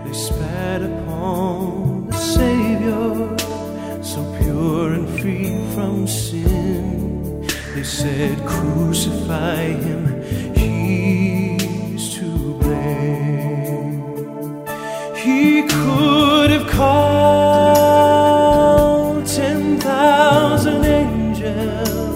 They spat upon the Savior, so pure and free from sin. They said, crucify him, he's to blame. He could have called 10,000 angels